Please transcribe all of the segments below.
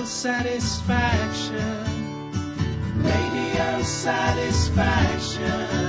satisfaction, radio satisfaction.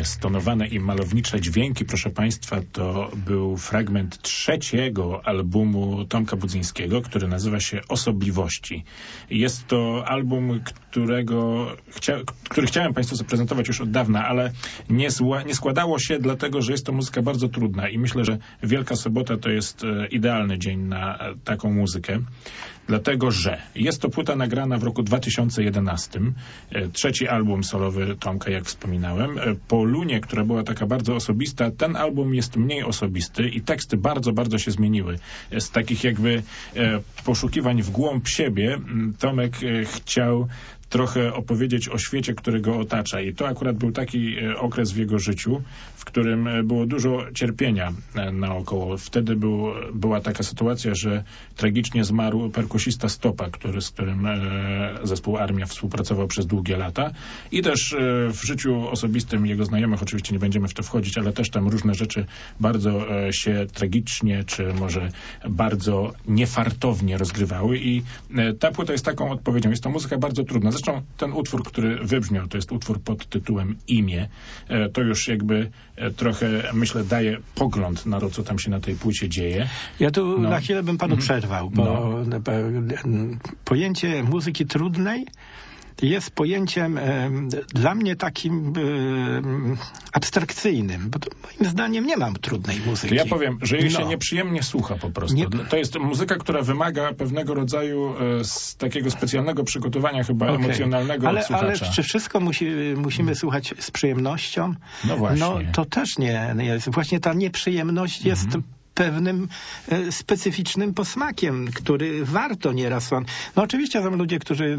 stonowane i malownicze dźwięki, proszę Państwa, to był fragment 3. albumu Tomka Budzyńskiego, który nazywa się Osobliwości. Jest to album, który chciałem Państwu zaprezentować już od dawna, ale nie składało się, dlatego że jest to muzyka bardzo trudna i myślę, że Wielka Sobota to jest idealny dzień na taką muzykę. Dlatego, że jest to płyta nagrana w roku 2011, 3. album solowy Tomka, jak wspominałem. Po Lunie, która była taka bardzo osobista, ten album jest mniej osobisty i teksty bardzo, bardzo się zmieniły. Z takich jakby poszukiwań w głąb siebie Tomek chciał trochę opowiedzieć o świecie, który go otacza. I to akurat był taki okres w jego życiu, w którym było dużo cierpienia naokoło. Wtedy była taka sytuacja, że tragicznie zmarł perkusista Stopa, z którym zespół Armia współpracował przez długie lata. I też w życiu osobistym jego znajomych, oczywiście nie będziemy w to wchodzić, ale też tam różne rzeczy bardzo się tragicznie, czy może bardzo niefartownie rozgrywały. I ta płyta jest taką odpowiedzią. Jest to muzyka bardzo trudna. Zresztą ten utwór, który wybrzmiał, to jest utwór pod tytułem Imię. To już jakby trochę, myślę, daje pogląd na to, co tam się na tej płycie dzieje. Ja tu na chwilę bym panu przerwał, bo pojęcie muzyki trudnej jest pojęciem dla mnie takim abstrakcyjnym, bo moim zdaniem nie mam trudnej muzyki. To ja powiem, że jej się nieprzyjemnie słucha po prostu. To jest muzyka, która wymaga pewnego rodzaju takiego specjalnego przygotowania chyba emocjonalnego od słuchacza. Ale czy wszystko musimy słuchać z przyjemnością? No właśnie. No to też nie jest. Właśnie ta nieprzyjemność jest pewnym specyficznym posmakiem, który warto nieraz... No oczywiście są ludzie, którzy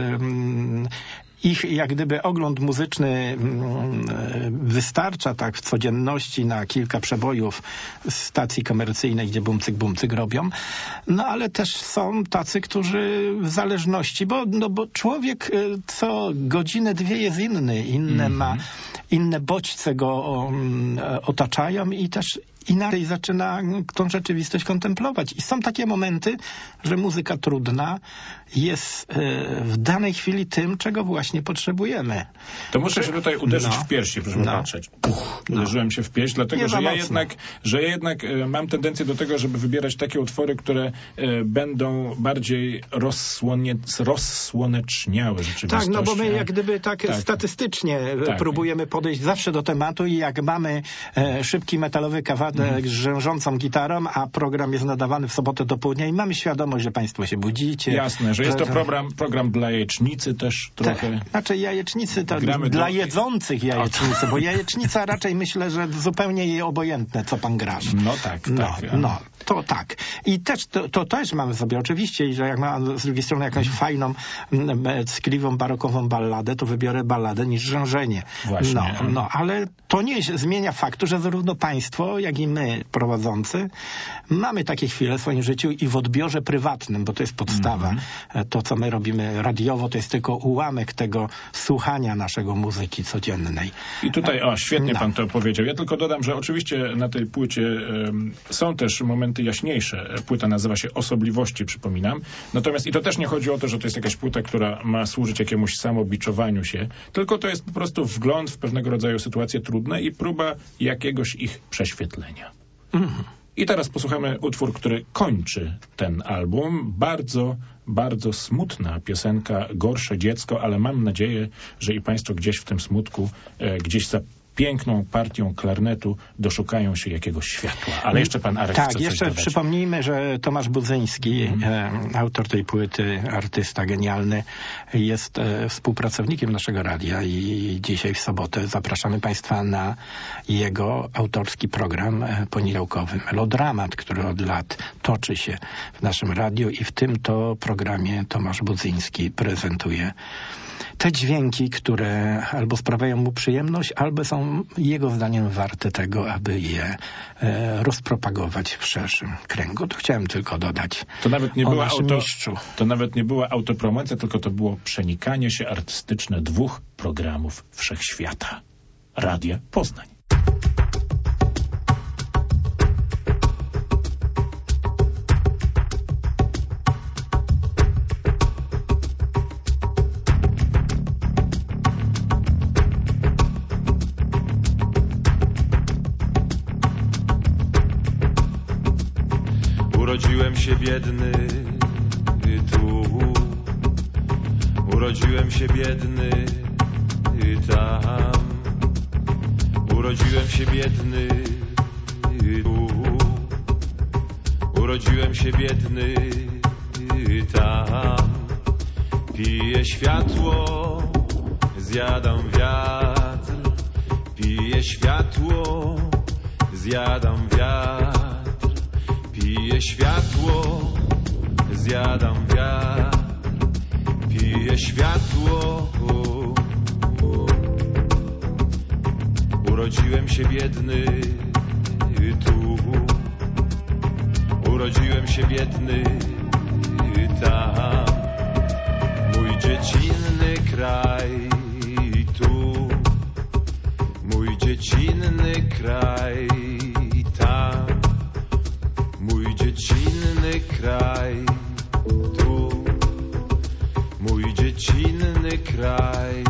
ich jak gdyby ogląd muzyczny wystarcza tak w codzienności na kilka przebojów z stacji komercyjnej, gdzie bumcyk robią. No ale też są tacy, którzy w zależności, bo człowiek co godzinę, dwie jest inny, inne bodźce go otaczają i też inaczej zaczyna tą rzeczywistość kontemplować. I są takie momenty, że muzyka trudna jest w danej chwili tym, czego właśnie potrzebujemy. To muszę się tutaj uderzyć w piersi, proszę patrzeć. Uderzyłem się w pierś, dlatego że ja jednak mam tendencję do tego, żeby wybierać takie utwory, które będą bardziej rozsłoneczniały rzeczywistość. Tak, no bo my jak gdyby statystycznie próbujemy podejść zawsze do tematu i jak mamy szybki metalowy kawałek z rzężącą gitarą, a program jest nadawany w sobotę do południa i mamy świadomość, że państwo się budzicie. Jasne, że jest to program dla jajecznicy też trochę. Znaczy jajecznicy to dla jedzących jajecznicy, bo jajecznica raczej myślę, że zupełnie jej obojętne, co pan grasz. No tak. To tak. I też to też mamy sobie oczywiście, że jak mam z drugiej strony jakąś fajną, ckliwą, barokową balladę, to wybiorę balladę niż rzężenie. Właśnie. Ale to nie zmienia faktu, że zarówno państwo, jak i my prowadzący mamy takie chwile w swoim życiu i w odbiorze prywatnym, bo to jest podstawa. To, co my robimy radiowo, to jest tylko ułamek tego słuchania naszego muzyki codziennej. I tutaj, świetnie pan to powiedział. Ja tylko dodam, że oczywiście na tej płycie są też momenty jaśniejsze. Płyta nazywa się Osobliwości, przypominam. Natomiast i to też nie chodzi o to, że to jest jakaś płyta, która ma służyć jakiemuś samobiczowaniu się, tylko to jest po prostu wgląd w pewnego rodzaju sytuacje trudne i próba jakiegoś ich prześwietlenia. I teraz posłuchamy utwór, który kończy ten album. Bardzo, bardzo smutna piosenka, Gorsze dziecko, ale mam nadzieję, że i państwo gdzieś w tym smutku, gdzieś za piękną partią klarnetu doszukają się jakiegoś światła. Ale jeszcze pan Arek chce coś jeszcze dodać. Przypomnijmy, że Tomasz Budzyński, autor tej płyty, artysta genialny, jest współpracownikiem naszego radia i dzisiaj w sobotę zapraszamy państwa na jego autorski program poniedziałkowy Melodramat, który od lat toczy się w naszym radiu i w tym to programie Tomasz Budzyński prezentuje te dźwięki, które albo sprawiają mu przyjemność, albo są jego zdaniem warte tego, aby je rozpropagować w szerszym kręgu. To chciałem tylko dodać. To nawet nie była autopromocja, tylko to było przenikanie się artystyczne dwóch programów Wszechświata. Radia Poznań. Urodziłem się biedny tu, urodziłem się biedny tam, urodziłem się biedny tu, urodziłem się biedny tam. Piję światło, zjadam wiatr, piję światło, zjadam wiatr. Piję światło, zjadam wiatr, piję światło. Urodziłem się biedny tu, urodziłem się biedny tam. Mój dziecinny kraj tu, mój dziecinny kraj tam. Mój dziecinny kraj tu, mój dziecinny kraj.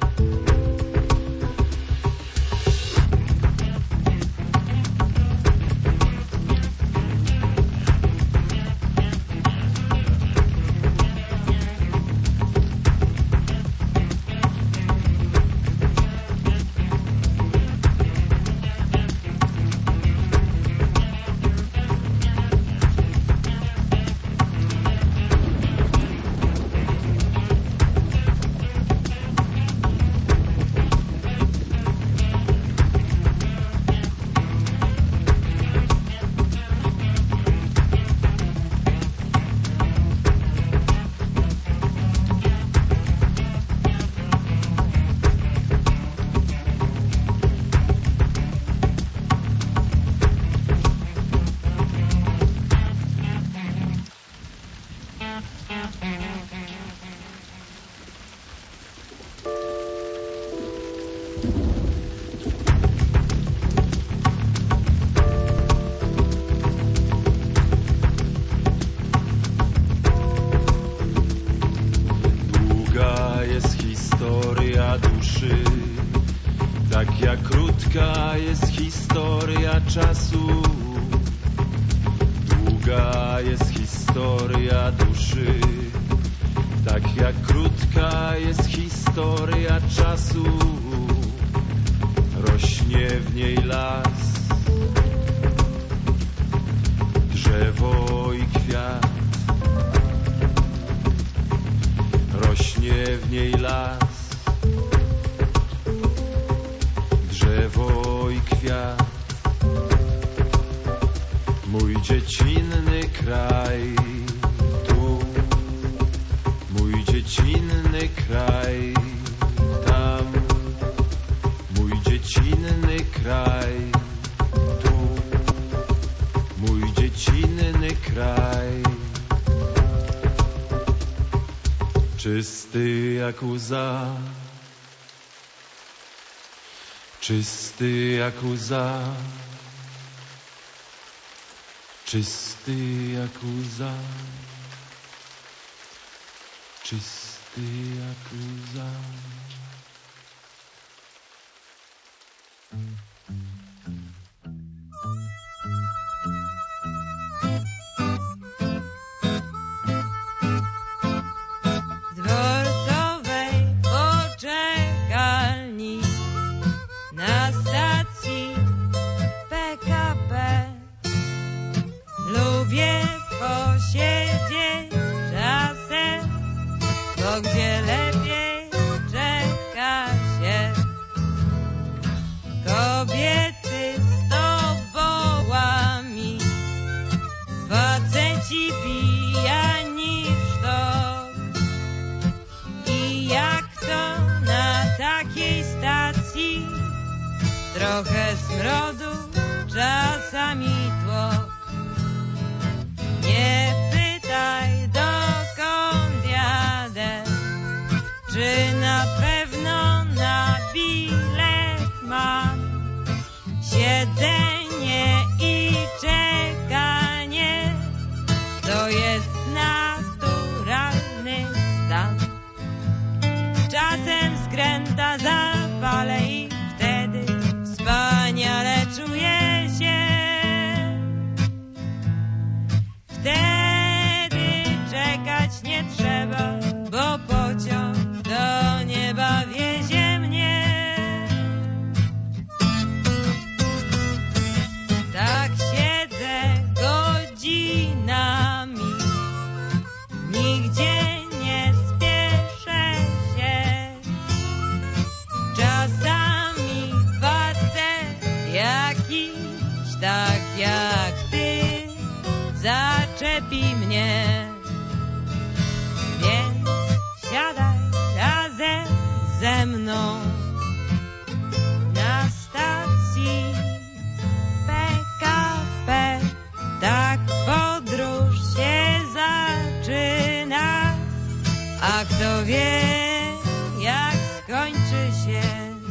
Tak jak krótka jest historia czasu, długa jest historia duszy. Tak jak krótka jest historia czasu, rośnie w niej las, drzewo i kwiat. Rośnie w niej las, drzewo i kwiat. Mój dziecinny kraj tu, mój dziecinny kraj tam. Mój dziecinny kraj tu, mój dziecinny kraj. Czysty jak łza, czysty jak łza, czysty jak łza, czysty jak łza. Gdzie lepiej czekać. dziś tak jak ty zaczepi mnie. Więc siadaj razem ze mną na stacji PKP. Tak podróż się zaczyna, a kto wie, jak skończy się.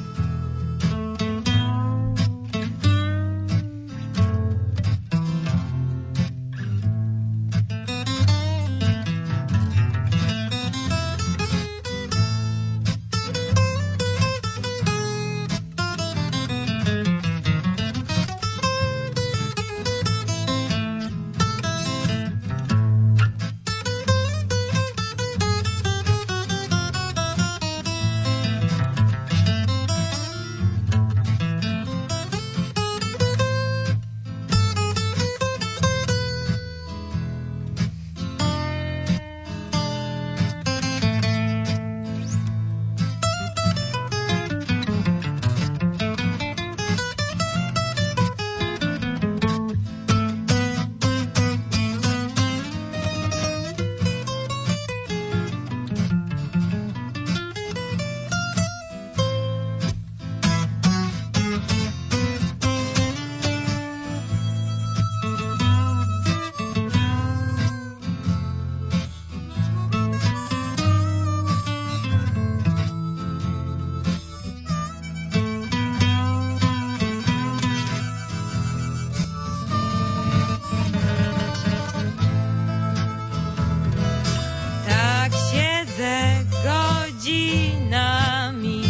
Godzinami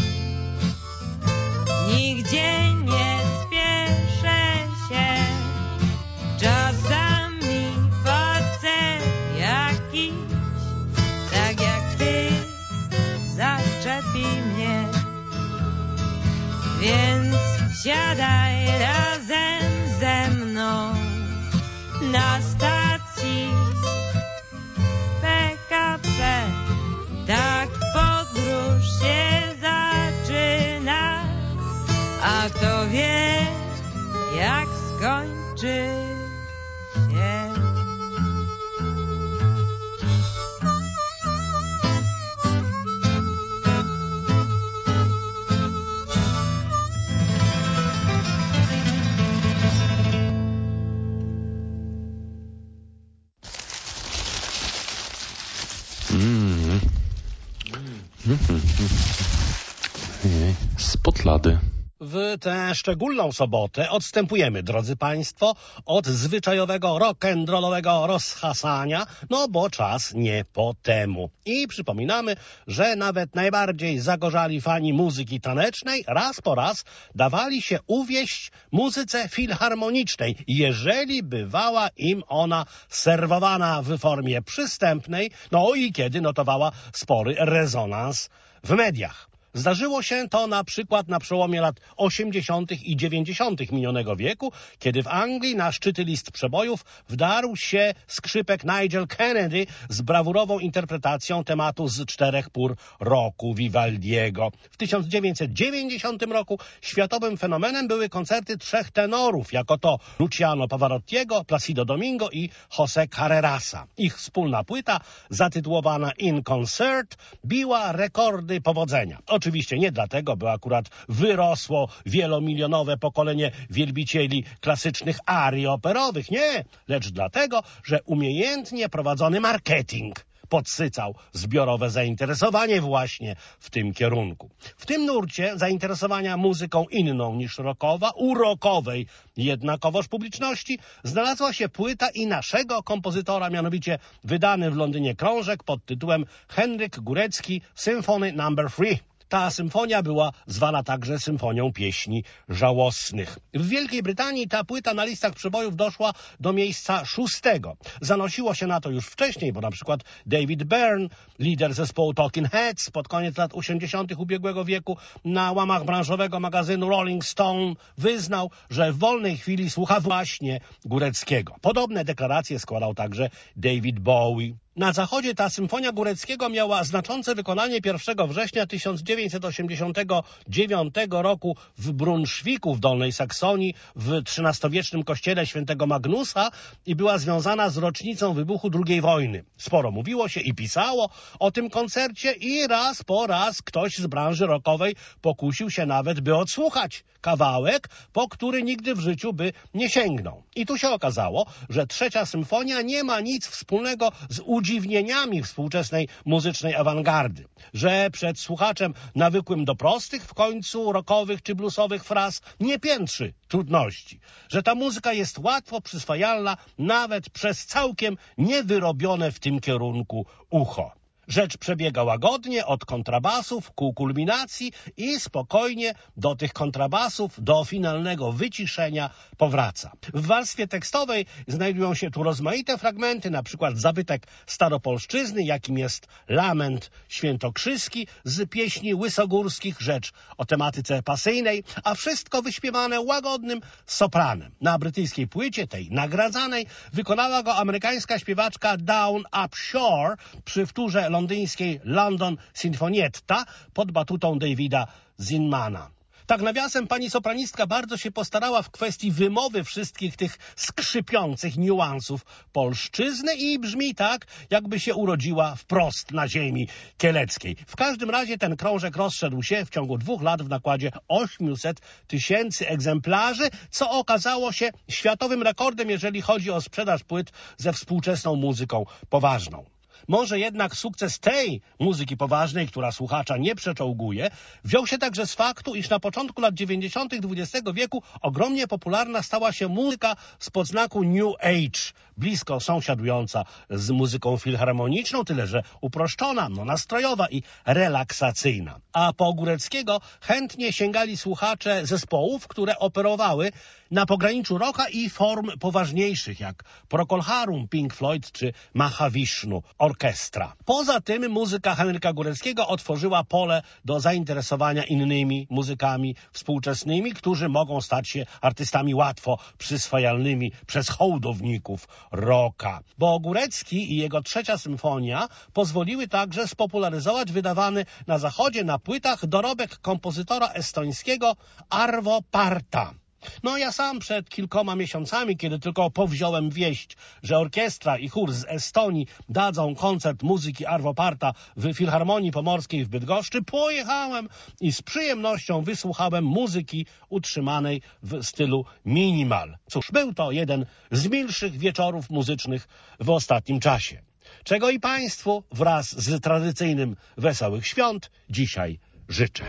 nigdzie nie spieszę się. Czasami facet jakiś, tak jak ty, zaczepi mnie. Więc siadaj razem ze mną na stacji PKP. Tak podróż się zaczyna, a kto wie, jak skończy się. Spod lady. W tę szczególną sobotę odstępujemy, drodzy Państwo, od zwyczajowego rock'n'rollowego rozhasania, no bo czas nie po temu. I przypominamy, że nawet najbardziej zagorzali fani muzyki tanecznej raz po raz dawali się uwieść muzyce filharmonicznej, jeżeli bywała im ona serwowana w formie przystępnej, no i kiedy notowała spory rezonans w mediach. Zdarzyło się to na przykład na przełomie lat 80. i 90. minionego wieku, kiedy w Anglii na szczyty list przebojów wdarł się skrzypek Nigel Kennedy z brawurową interpretacją tematu z 4 pór roku Vivaldiego. W 1990 roku światowym fenomenem były koncerty 3 tenorów, jako to Luciano Pavarottiego, Placido Domingo i José Carrerasa. Ich wspólna płyta, zatytułowana In Concert, biła rekordy powodzenia. Oczywiście nie dlatego, by akurat wyrosło wielomilionowe pokolenie wielbicieli klasycznych arii operowych, nie, lecz dlatego, że umiejętnie prowadzony marketing podsycał zbiorowe zainteresowanie właśnie w tym kierunku. W tym nurcie zainteresowania muzyką inną niż rockowa, u rockowej jednakowoż publiczności, znalazła się płyta i naszego kompozytora, mianowicie wydany w Londynie krążek pod tytułem Henryk Górecki Symphony No. 3. Ta symfonia była zwana także symfonią pieśni żałosnych. W Wielkiej Brytanii ta płyta na listach przebojów doszła do miejsca 6. Zanosiło się na to już wcześniej, bo na przykład David Byrne, lider zespołu Talking Heads pod koniec lat 80. ubiegłego wieku, na łamach branżowego magazynu Rolling Stone wyznał, że w wolnej chwili słucha właśnie Góreckiego. Podobne deklaracje składał także David Bowie. Na zachodzie ta symfonia Góreckiego miała znaczące wykonanie 1 września 1989 roku w Brunszwiku w Dolnej Saksonii w XIII-wiecznym kościele świętego Magnusa i była związana z rocznicą wybuchu II wojny. Sporo mówiło się i pisało o tym koncercie i raz po raz ktoś z branży rockowej pokusił się nawet, by odsłuchać kawałek, po który nigdy w życiu by nie sięgnął. I tu się okazało, że trzecia symfonia nie ma nic wspólnego z udziwnieniami współczesnej muzycznej awangardy, że przed słuchaczem nawykłym do prostych w końcu rockowych czy bluesowych fraz nie piętrzy trudności, że ta muzyka jest łatwo przyswajalna nawet przez całkiem niewyrobione w tym kierunku ucho. Rzecz przebiega łagodnie od kontrabasów ku kulminacji i spokojnie do tych kontrabasów, do finalnego wyciszenia powraca. W warstwie tekstowej znajdują się tu rozmaite fragmenty, na przykład zabytek staropolszczyzny, jakim jest lament świętokrzyski z pieśni łysogórskich, rzecz o tematyce pasyjnej, a wszystko wyśpiewane łagodnym sopranem. Na brytyjskiej płycie, tej nagradzanej, wykonała go amerykańska śpiewaczka Dawn Upshore przy wtórze londyńskiej London Sinfonietta pod batutą Davida Zinmana. Tak nawiasem pani sopranistka bardzo się postarała w kwestii wymowy wszystkich tych skrzypiących niuansów polszczyzny i brzmi tak, jakby się urodziła wprost na ziemi kieleckiej. W każdym razie ten krążek rozszedł się w ciągu 2 lat w nakładzie 800 000 egzemplarzy, co okazało się światowym rekordem, jeżeli chodzi o sprzedaż płyt ze współczesną muzyką poważną. Może jednak sukces tej muzyki poważnej, która słuchacza nie przeczołguje, wziął się także z faktu, iż na początku lat 90. XX wieku ogromnie popularna stała się muzyka z podznaku New Age, blisko sąsiadująca z muzyką filharmoniczną, tyle że uproszczona, nastrojowa i relaksacyjna. A po Góreckiego chętnie sięgali słuchacze zespołów, które operowały na pograniczu rocka i form poważniejszych, jak Procol Harum, Pink Floyd czy Mahavishnu Orkiestra. Poza tym muzyka Henryka Góreckiego otworzyła pole do zainteresowania innymi muzykami współczesnymi, którzy mogą stać się artystami łatwo przyswajalnymi przez hołdowników rocka. Bo Górecki i jego trzecia symfonia pozwoliły także spopularyzować wydawany na zachodzie na płytach dorobek kompozytora estońskiego Arvo Parta. Ja sam przed kilkoma miesiącami, kiedy tylko powziąłem wieść, że orkiestra i chór z Estonii dadzą koncert muzyki Arvo Parta w Filharmonii Pomorskiej w Bydgoszczy, pojechałem i z przyjemnością wysłuchałem muzyki utrzymanej w stylu minimal. Cóż, był to jeden z milszych wieczorów muzycznych w ostatnim czasie. Czego i Państwu wraz z tradycyjnym Wesołych Świąt dzisiaj życzę.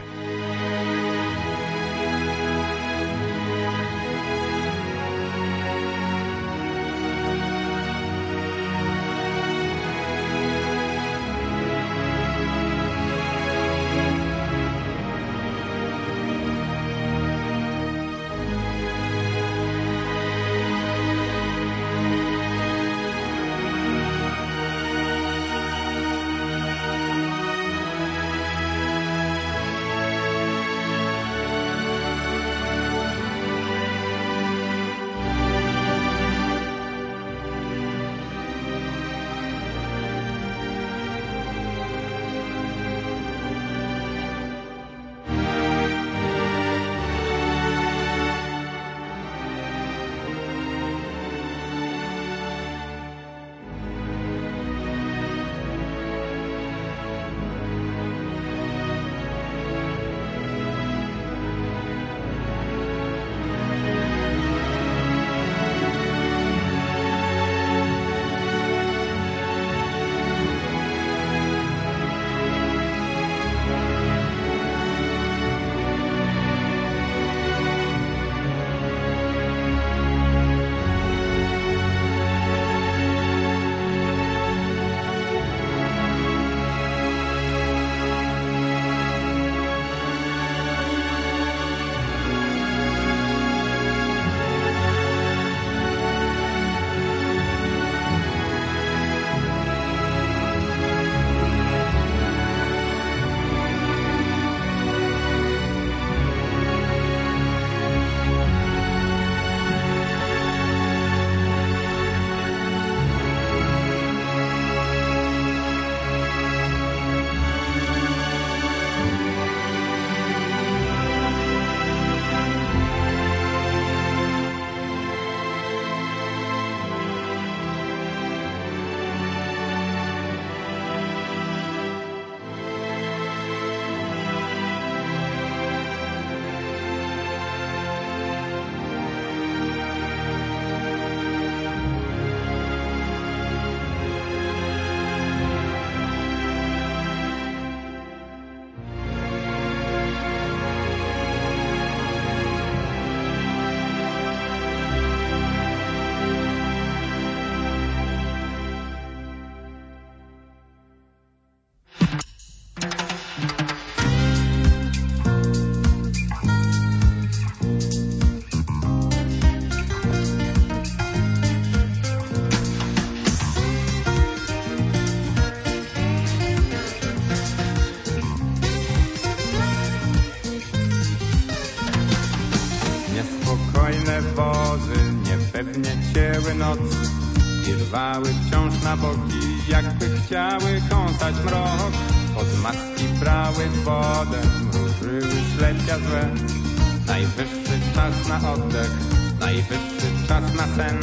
pewnie cięły noc i rwały wciąż na boki, jakby chciały kąsać mrok. Pod maski brały wodę, mrużyły ślepia złe. Najwyższy czas na oddech, najwyższy czas na sen.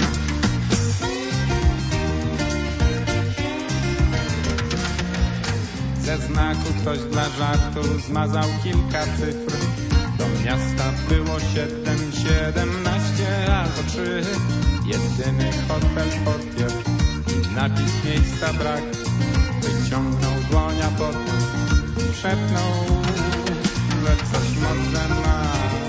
Ze znaku ktoś dla żartu zmazał kilka cyfr. Do miasta było 7, 17 albo 3. Jedyny hotel portier i napis miejsca brak. Wyciągnął dłonia potem, szepnął, że coś może ma.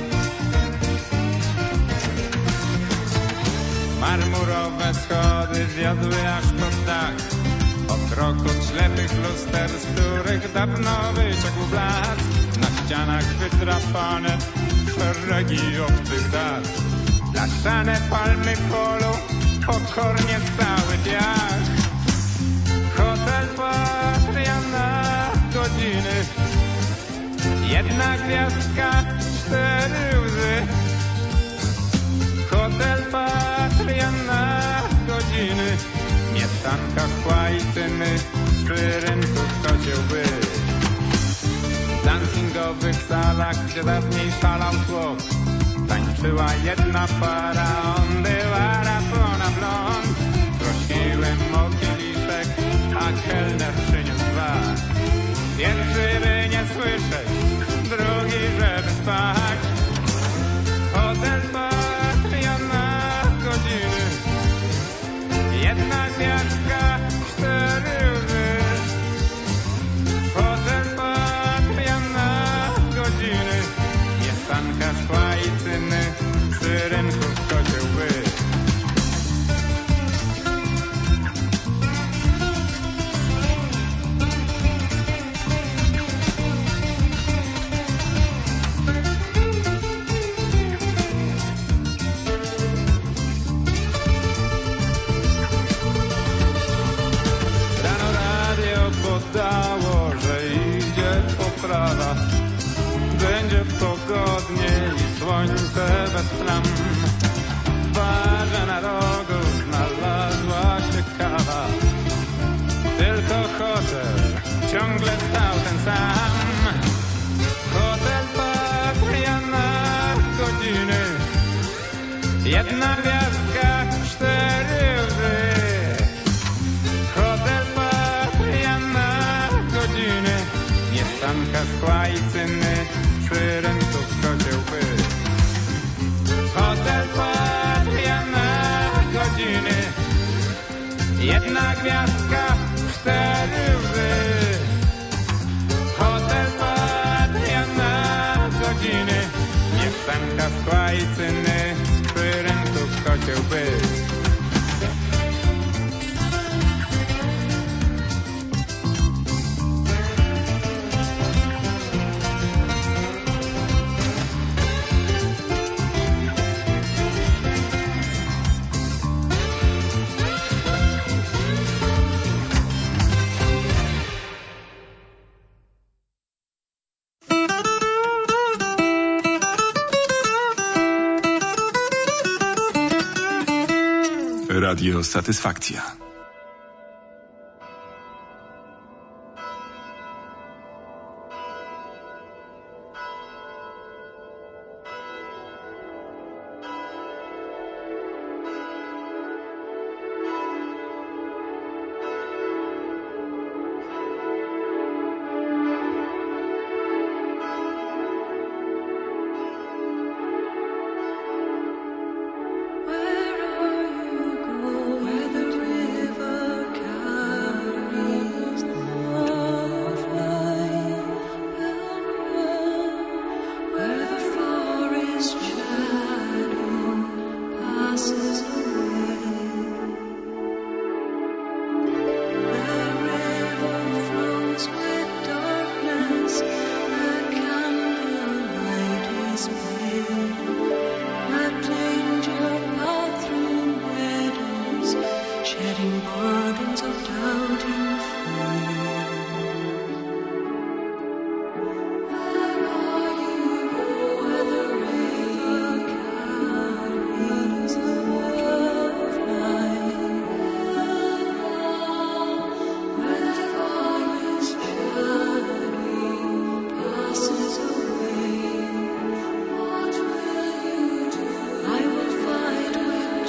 Marmurowe schody wiodły aż pod dach. O krok od ślepych luster, z których dawno wyciekł blask. Na ścianach wydrapane szeregi obcych dat. Blaszane palmy polu, pokornie stały piach. Hotel Patria na godziny, 1 gwiazdka, 4 łzy. Hotel Patria na godziny, mieszanka chłajcyny, przy rynku kocioł by. W dancingowych salach, gdzie dawniej szalał tłok, tańczyła jedna para, on była rapona blond. Prosiłem o kieliszek, a kelner przyniósł 2. Pierwszy by nie słyszeć, drugi żeby spać. Hotel Patria na godziny, 1 gwiazdka, 4 łzy. Hotel Patria na godziny, mieszanka szkła i cyny, przy rynku kocioł by. Podało, że idzie poprawa. Będzie pogodnie i słońce bez plam. W barze na rogu znalazła się kawa. Tylko hotel ciągle stał ten sam. Hotel Patria na godziny, 1 gwiazdka, 4 łzy. Hotel Patria na godziny, mieszanka szkła i cyny, przy rynku kocioł by. Hotel Patria na godziny, 1 gwiazdka, 4 łzy. Hotel Patria na godziny, mieszanka szkła i cyny, przy rynku kocioł by. Radio Satysfakcja. Where the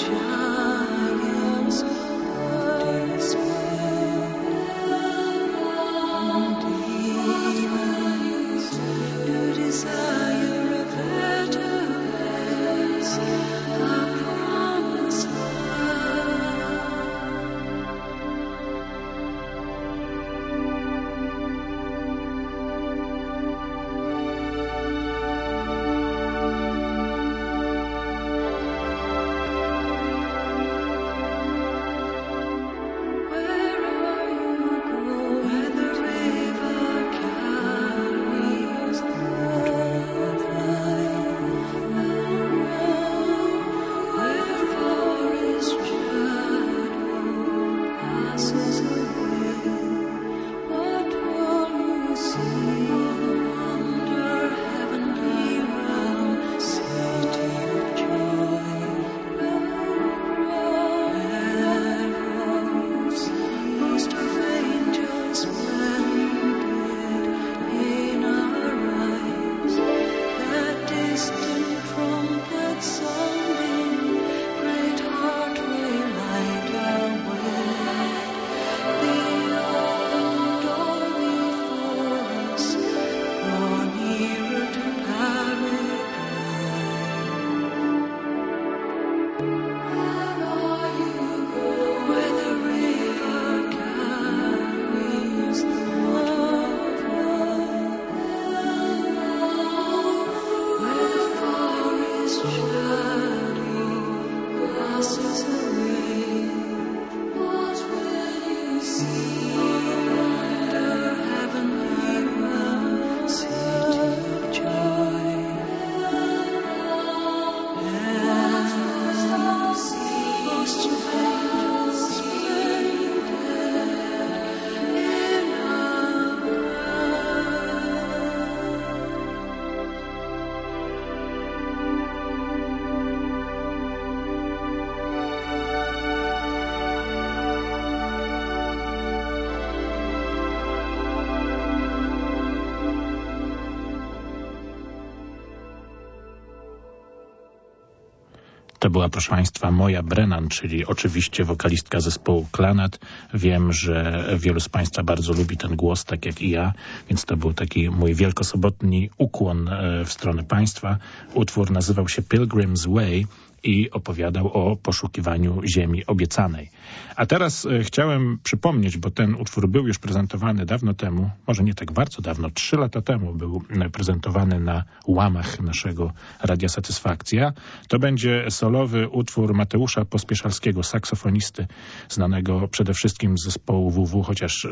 To była, proszę Państwa, Moja Brennan, czyli oczywiście wokalistka zespołu Clannad. Wiem, że wielu z Państwa bardzo lubi ten głos, tak jak i ja, więc to był taki mój wielkosobotni ukłon w stronę Państwa. Utwór nazywał się Pilgrim's Way i opowiadał o poszukiwaniu ziemi obiecanej. A teraz chciałem przypomnieć, bo ten utwór był już prezentowany dawno temu, może nie tak bardzo dawno, 3 lata temu był prezentowany na łamach naszego Radia Satysfakcja. To będzie solowy utwór Mateusza Pospieszalskiego, saksofonisty, znanego przede wszystkim z zespołu WW, chociaż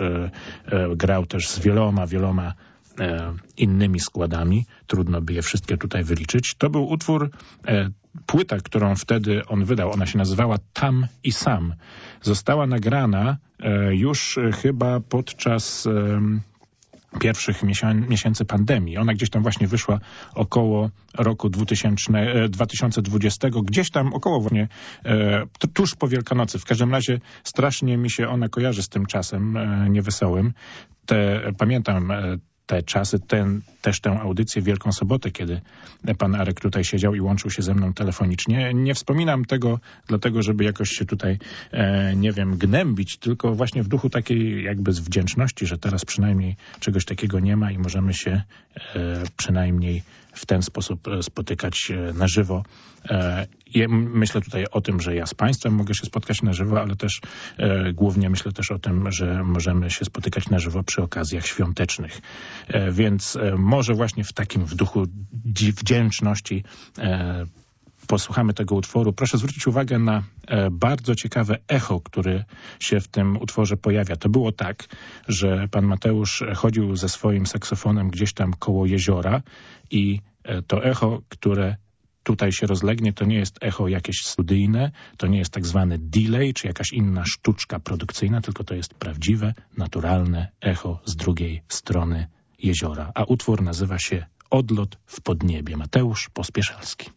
grał też z wieloma innymi składami. Trudno by je wszystkie tutaj wyliczyć. To był utwór, płyta, którą wtedy on wydał, ona się nazywała Tam i Sam. Została nagrana już chyba podczas pierwszych miesięcy pandemii. Ona gdzieś tam właśnie wyszła około roku 2020, gdzieś tam około właśnie tuż po Wielkanocy. W każdym razie strasznie mi się ona kojarzy z tym czasem niewesołym. Pamiętam te czasy, też tę audycję Wielką Sobotę, kiedy pan Arek tutaj siedział i łączył się ze mną telefonicznie. Nie wspominam tego dlatego, żeby jakoś się tutaj, nie wiem, gnębić, tylko właśnie w duchu takiej jakby z wdzięczności, że teraz przynajmniej czegoś takiego nie ma i możemy się przynajmniej w ten sposób spotykać na żywo. I myślę tutaj o tym, że ja z Państwem mogę się spotkać na żywo, ale też głównie myślę też o tym, że możemy się spotykać na żywo przy okazjach świątecznych. Więc może właśnie w duchu wdzięczności posłuchamy tego utworu. Proszę zwrócić uwagę na bardzo ciekawe echo, które się w tym utworze pojawia. To było tak, że pan Mateusz chodził ze swoim saksofonem gdzieś tam koło jeziora i to echo, które tutaj się rozlegnie, to nie jest echo jakieś studyjne, to nie jest tak zwany delay, czy jakaś inna sztuczka produkcyjna, tylko to jest prawdziwe, naturalne echo z drugiej strony jeziora. A utwór nazywa się Odlot w podniebie. Mateusz Pospieszalski.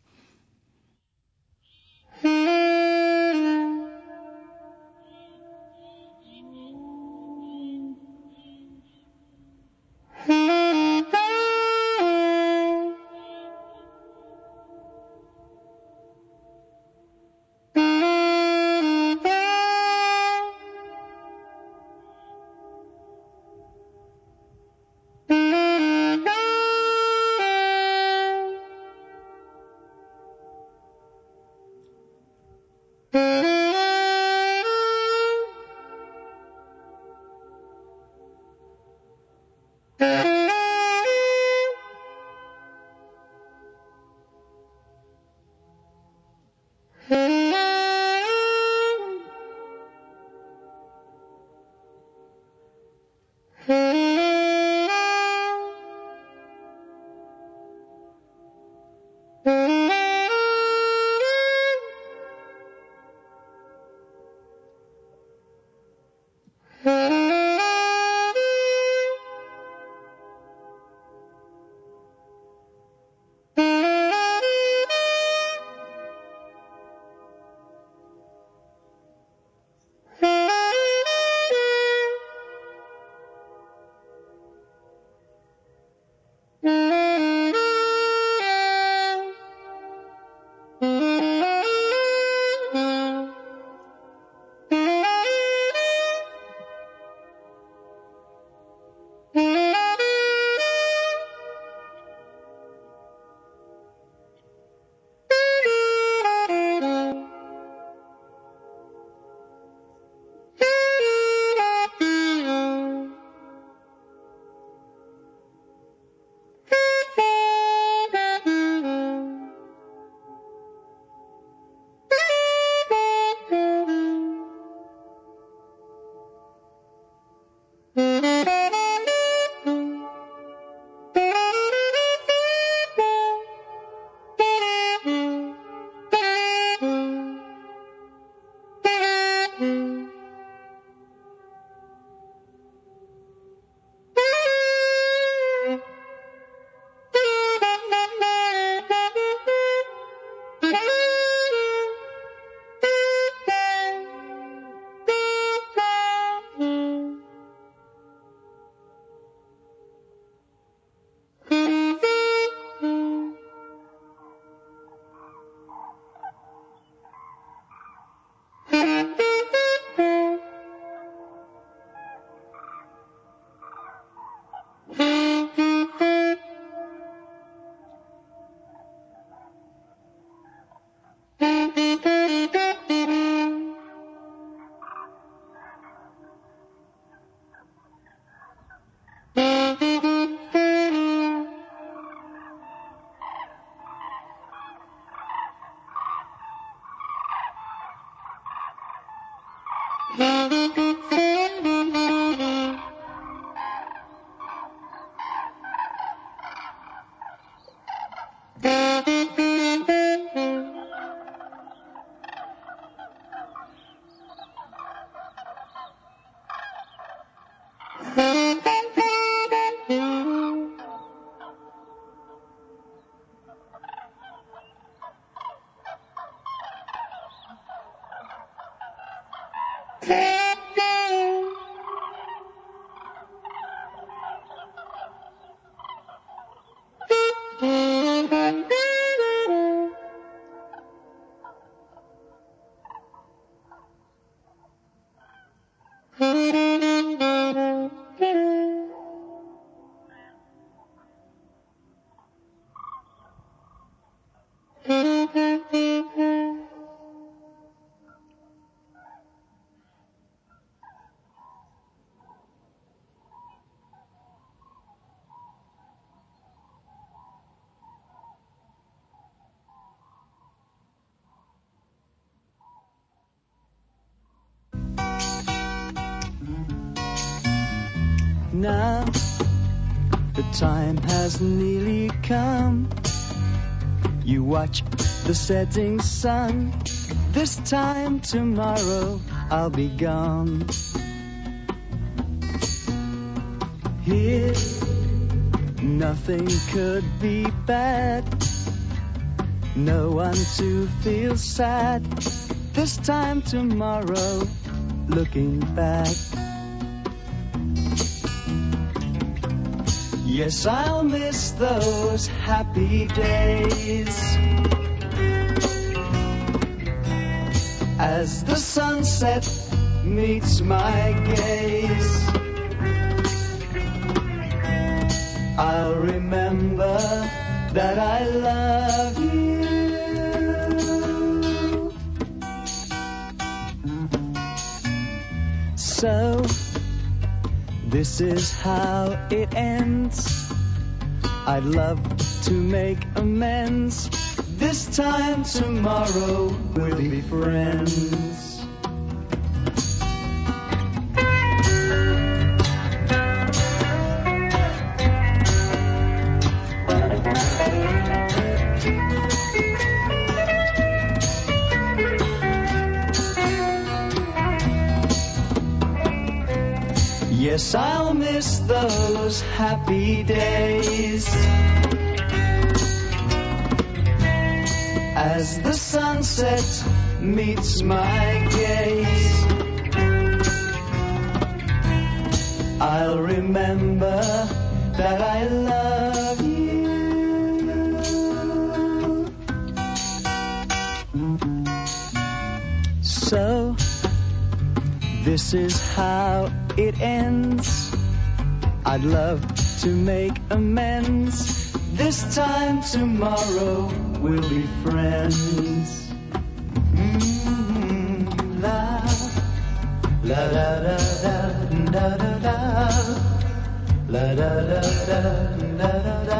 Mm-hmm. Now the time has nearly come. You watch the setting sun. This time tomorrow I'll be gone. Here nothing could be bad. No one to feel sad. This time tomorrow, looking back. Yes, I'll miss those happy days as the sunset meets my gaze. I'll remember that I love you. So this is how it ends. I'd love to make amends. This time tomorrow we'll be friends. Yes, I'll miss those happy days as the sunset meets my gaze. I'll remember that I love you. So this is how it ends. I'd love to make amends. This time tomorrow we'll be friends. La la da da da da da da. La da da da da da da.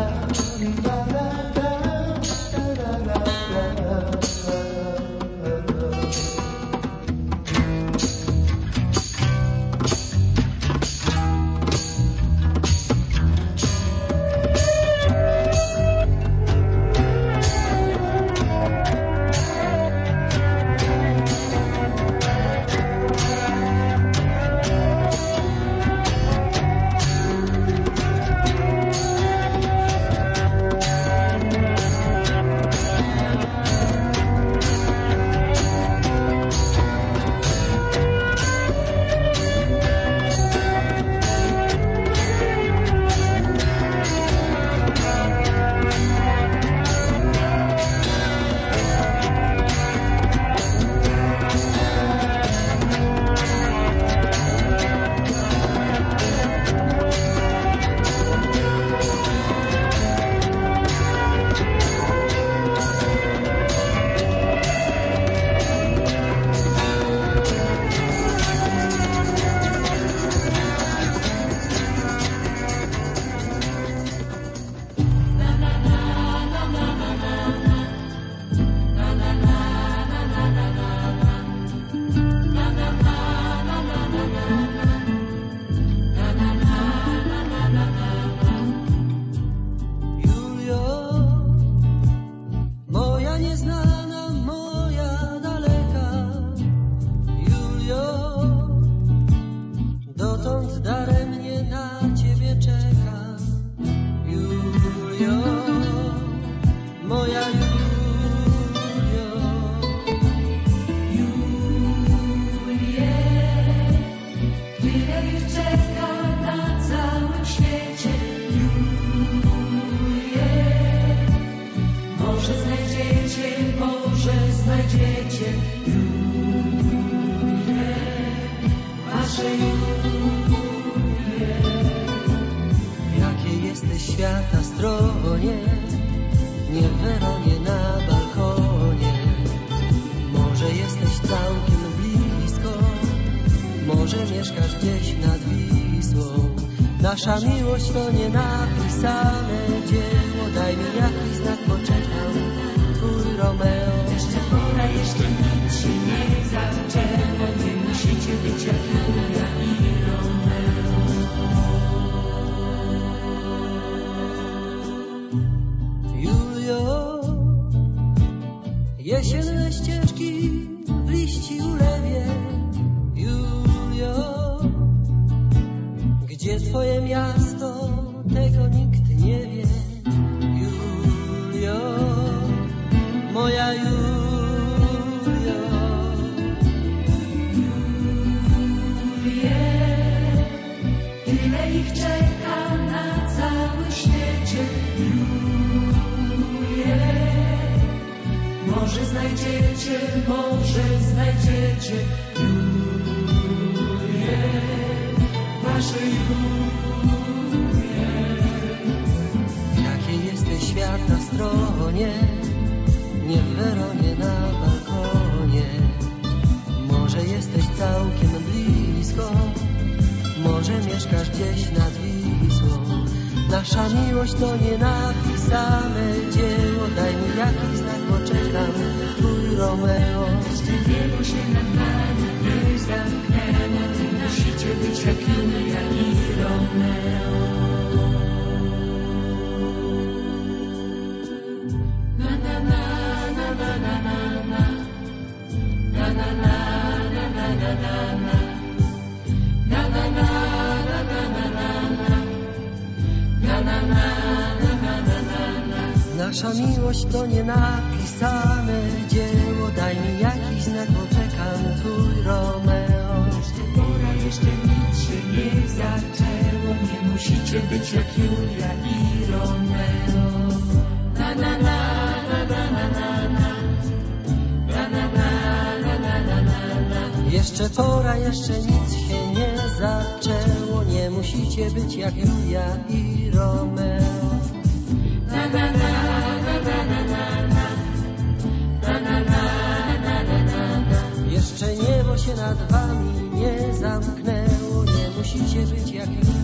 nie w Weronie na balkonie. Może jesteś całkiem blisko, może mieszkasz gdzieś nad Wisłą. Nasza miłość to nie napisane dzieło, daj mi jakiś znak, poczekam, twój Romeo. Jeszcze pora, jeszcze nic się nie zaczęło, nie musicie być jak Julia i Romeo. Julio, jesienne ścieżki w liści ulewie. Julio, gdzie twoje miasto, tego nikt nie wie. Julio, moja Julio. Julie, tyle ich czeka na całym świecie. Julie, może znajdziecie, Julie, wasze Julie. Jakie jesteś świat na stronie, nie w Weronie na balkonie. Może jesteś całkiem blisko, może mieszkasz gdzieś nad Wisłą. Nasza miłość to nie napisane dzieło, daj mi jakiś znak, poczekam, twój Romeo. Jeszcze niebo się nad nami nie zamknęło, wy musicie być jak Julia i Romeo. Na na na na na na na na na na na na na na na na Nasza miłość to nie napisane dzieło, daj mi jakiś znak, poczekam, twój Romeo. Jeszcze pora, jeszcze nic się nie zaczęło, nie musicie być jak Julia i Romeo. Na na na na na na na na na na na na na na. Jeszcze pora, jeszcze nic się nie zaczęło, nie musicie być jak Julia i Romeo. Na na na na na na na na na na na na. Jeszcze niebo się nad wami nie zamknęło, nie musicie być jak Julia.